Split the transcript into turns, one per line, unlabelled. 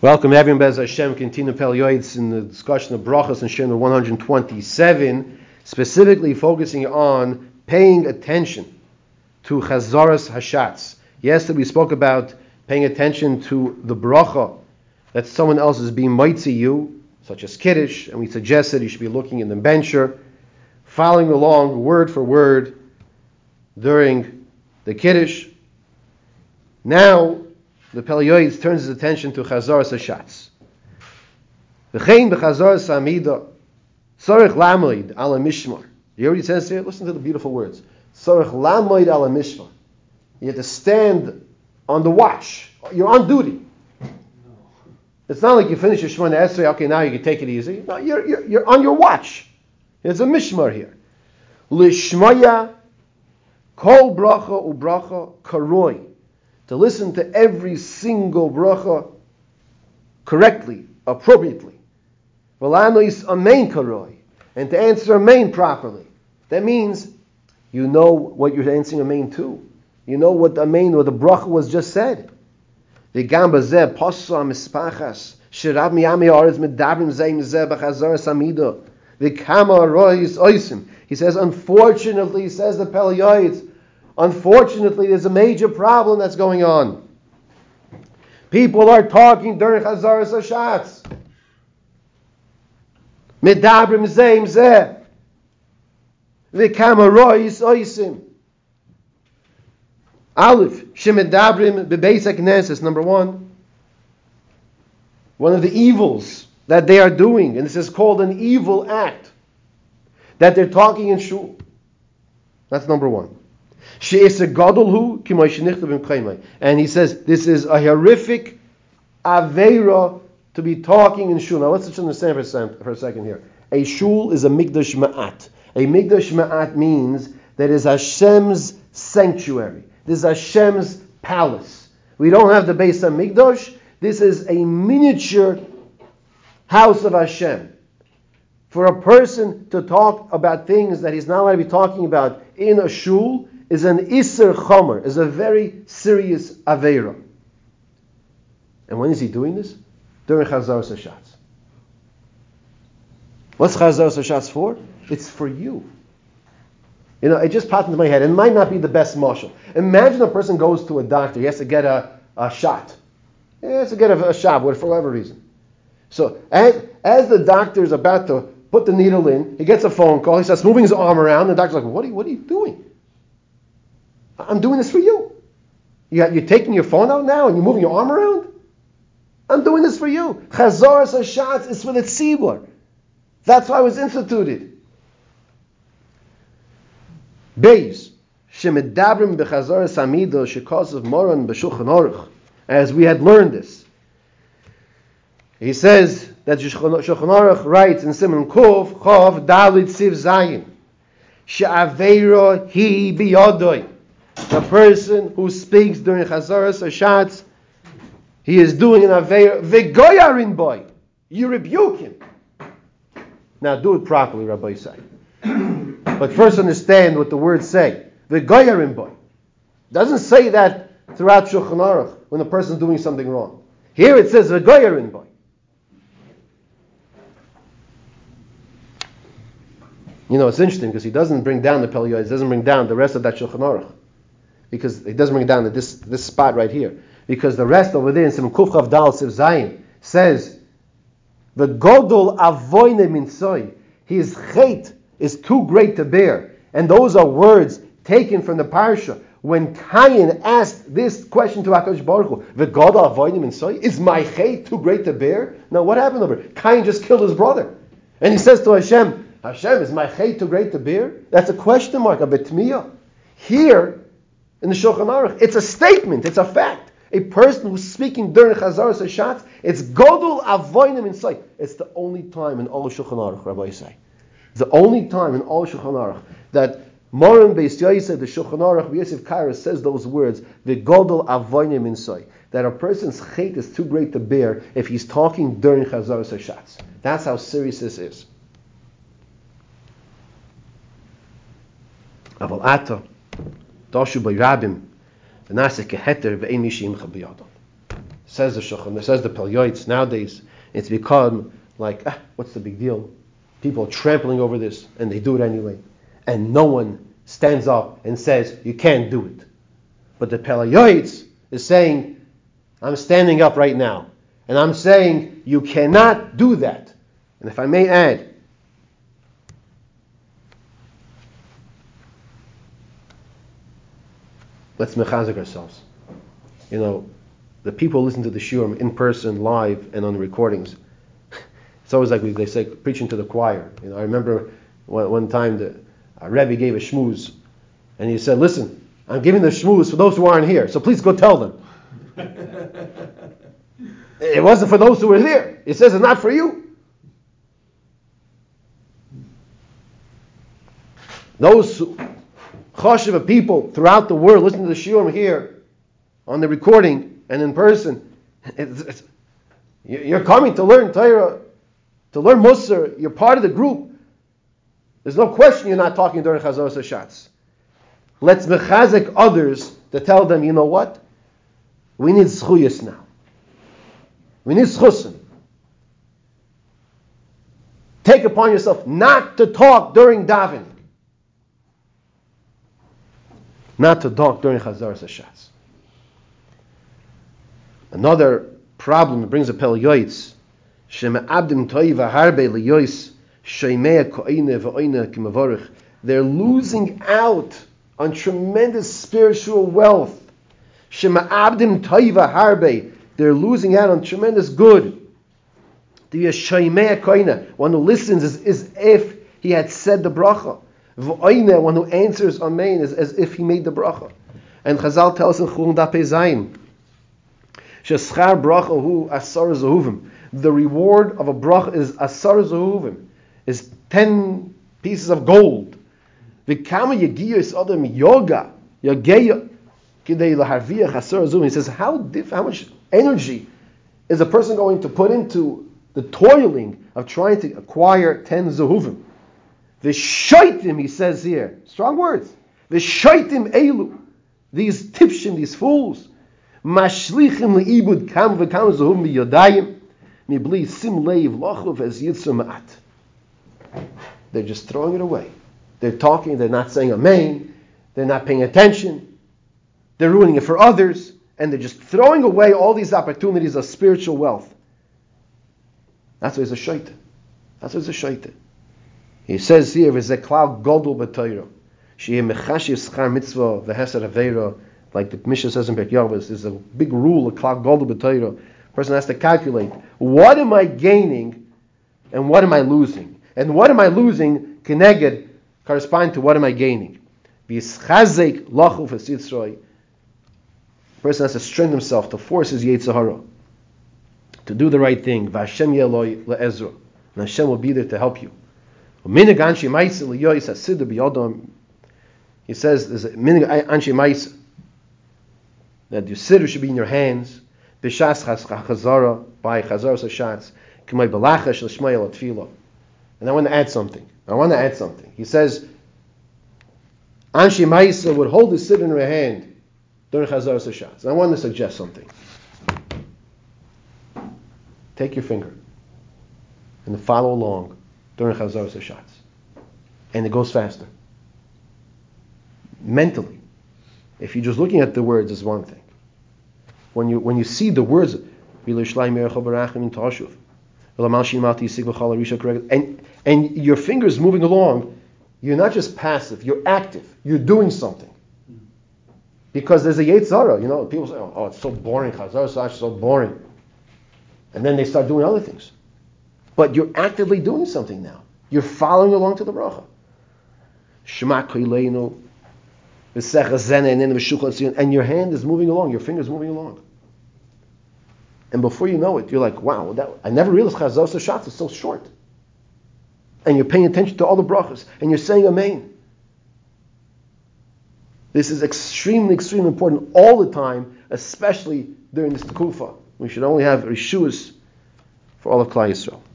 Welcome everyone, Bez Hashem. Continue Pel Yoetz in the discussion of brachas and Shemar 127, specifically focusing on paying attention to chazaras hashatz. Yesterday we spoke about paying attention to the bracha that someone else is being mitzi you, such as kiddush, and we suggested you should be looking in the bencher, following along word for word during the kiddush. Now the Pel Yoetz turns his attention to chazaras hashatz. V'chein b'chazaras hamida tzarich lamoid ala mishmar. You hear what he says here? Listen to the beautiful words. Tzarich lamoid ala mishmar. You have to stand on the watch. You're on duty. It's not like you finish your Shemona Esrei, okay, now you can take it easy. No, you're on your watch. There's a mishmar here. Lishmaya kol bracha ubracha karoi. To listen to every single bracha correctly, appropriately. V'lanois amen karoi. And to answer amen properly. That means you know what you're answering amen to. You know what amen, what the bracha was just said. V'gam bazeh pasa mispachas shirab miyami aretz medabrim zeim zeh b'chazaras hamida v'kama arois oisim. He says, unfortunately, says the Pel Yoetz, unfortunately, there's a major problem that's going on. People are talking during chazaras hashatz. Medabrim zeim zeh v'kama arois oisim. Aleph, shemedabrim bebeis hakneses. Number one of the evils that they are doing, and this is called an evil act, that they're talking in shul. That's number one. And he says this is a horrific aveira to be talking in shul. Now let's just understand for a second here. A shul is a mikdash ma'at. A mikdash ma'at means that is Hashem's sanctuary. This is Hashem's palace. We don't have the Beis HaMikdash. This is a miniature house of Hashem. For a person to talk about things that he's not allowed to be talking about in a shul is an Isser Chomer, is a very serious Aveira. And when is he doing this? During Chazaras Hashatz. What's Chazaras Hashatz for? It's for you. You know, it just popped into my head. It might not be the best mashal. Imagine a person goes to a doctor. He has to get a shot. He has to get a shot for whatever reason. So as the doctor is about to put the needle in, he gets a phone call. He starts moving his arm around. The doctor's like, what are you doing? I'm doing this for you. You're taking your phone out now and you're moving your arm around? I'm doing this for you. Chazaras hashatz is for the tzibur. That's why it was instituted. Beis shemedabrim bechazaras hamida shekasav moran b'shulchan aruch. As we had learned this, he says that Shulchan Aruch writes in Siman Kuf Chav Dalit Siv Zayin she'aveira hi biyadoi. The person who speaks during chazaras hashatz, he is doing an aveira v'goyarin boy. You rebuke him. Now do it properly, Rabbi say. But first understand what the words say. V'goyarim boy. Doesn't say that throughout Shulchan Aruch when the person is doing something wrong. Here it says v'goyarim boy. You know, it's interesting because he doesn't bring down the Pel Yoetz, doesn't bring down the rest of that Shulchan Aruch. Because he doesn't bring down this spot right here. Because the rest over there in Sim Kuf Chav Dal Siv Zayin says the Godol Avoine Minsoy, his chait is too great to bear. And those are words taken from the parsha. When Cain asked this question to HaKadosh Baruch Hu, the Godol Avoine Minsoy, is my chait too great to bear? Now what happened over? Cain just killed his brother. And he says to Hashem, is my chait too great to bear? That's a question mark, a betmiyah. Here, in the Shulchan Aruch, it's a statement, it's a fact. A person who's speaking during Chazaras Hashatz, it's Godul Avoinim in sight. It's the only time in all Shulchan Aruch, Rabbi say. It's the only time in all Shulchan Aruch that Moran Beis Yosef, the Shulchan Aruch, Yosef Kairos says those words, the Godul Avoinim in sight. That a person's chait is too great to bear if he's talking during Chazaras Hashatz. That's how serious this is. Aval Ata. So says the Shulchan, says the Pel Yoetz, nowadays it's become like, what's the big deal? People are trampling over this, and they do it anyway. And no one stands up and says, you can't do it. But the Pel Yoetz is saying, I'm standing up right now, and I'm saying, you cannot do that. And if I may add, let's mechazik ourselves. The people who listen to the shiurim in person, live, and on the recordings. It's always like they say, preaching to the choir. I remember one time a Rebbe gave a shmooze, and he said, listen, I'm giving the shmooze for those who aren't here, so please go tell them. It wasn't for those who were there. It says it's not for you. Those chashuv people throughout the world listening to the shiurim here, on the recording, and in person, you're coming to learn Torah, to learn Musar. You're part of the group. There's no question you're not talking during Chazaras HaShatz. Let's mechazik others to tell them, you know what? We need zchuyas now. We need zchusim. Take upon yourself not to talk during davening. Not to talk during Chazaras HaShatz. Another problem that brings a Pel Yoetz, Shema'abdim toiva harbe liyois sheimea ko'ine v'oine kimavorich. They're losing out on tremendous spiritual wealth. Shema'abdim toiva harbe. They're losing out on tremendous good. The sheimea ko'ine, one who listens is if he had said the bracha. V'oine, one who answers amen, is as if he made the bracha. And Chazal tells in Chulun Daf Pei Zayin, Sheschar bracha hu asar zehuvim. The reward of a bracha is asar zehuvim, is 10 pieces of gold. V'kama yegiyos adam yoga yageya kidei laharviach asar zehuvim. He says, how much energy is a person going to put into the toiling of trying to acquire 10 zehuvim? V'shaitim, he says here, strong words. V'shaitim elu, these tipshim, these fools. Mashlichim leibud kam v'kam zehuvim b'yodayim mibli sim leiv lochuv as yitzur ma'at. They're just throwing it away. They're talking, they're not saying amen, they're not paying attention, they're ruining it for others, and they're just throwing away all these opportunities of spiritual wealth. That's why it's a shaitan. That's why it's a shaitan. He says here, "V'zeh klal godol b'Torah, she'eh mechashiv schar mitzvah v'heser aveira." Like the Mishnah says in Pirkei Avos, there's a big rule, a klal godol b'Torah. A person has to calculate, what am I gaining and what am I losing? And what am I losing, keneged, correspond to what am I gaining? V'yischazek lachu v'sitzroi. A person has to strengthen himself to force his Yetzer Hara, to do the right thing. V'Hashem yeloi le'ezra. And Hashem will be there to help you. He says there's a minig anshe ma'isa that your siddur should be in your hands. B'shas chazara, by chazaras hashatz, k'may balacha shel shmayel atfilo. And I want to add something. He says anshe ma'isa would hold the siddur in her hand during chazaras hashatz. And I want to suggest something. Take your finger and follow along during Chazaras HaShatz. And it goes faster. Mentally. If you're just looking at the words, it's one thing. When you see the words, and your fingers moving along, you're not just passive, you're active. You're doing something. Because there's a Yetzer Hara. People say, oh, it's so boring, Chazaras HaShatz is so boring. And then they start doing other things. But you're actively doing something now. You're following along to the bracha. And your hand is moving along, your finger's moving along. And before you know it, you're like, wow, I never realized Chazaras HaShatz is so short. And you're paying attention to all the brachas, and you're saying amen. This is extremely, extremely important all the time, especially during this tekufa. We should only have rishuas for all of Klal Yisrael.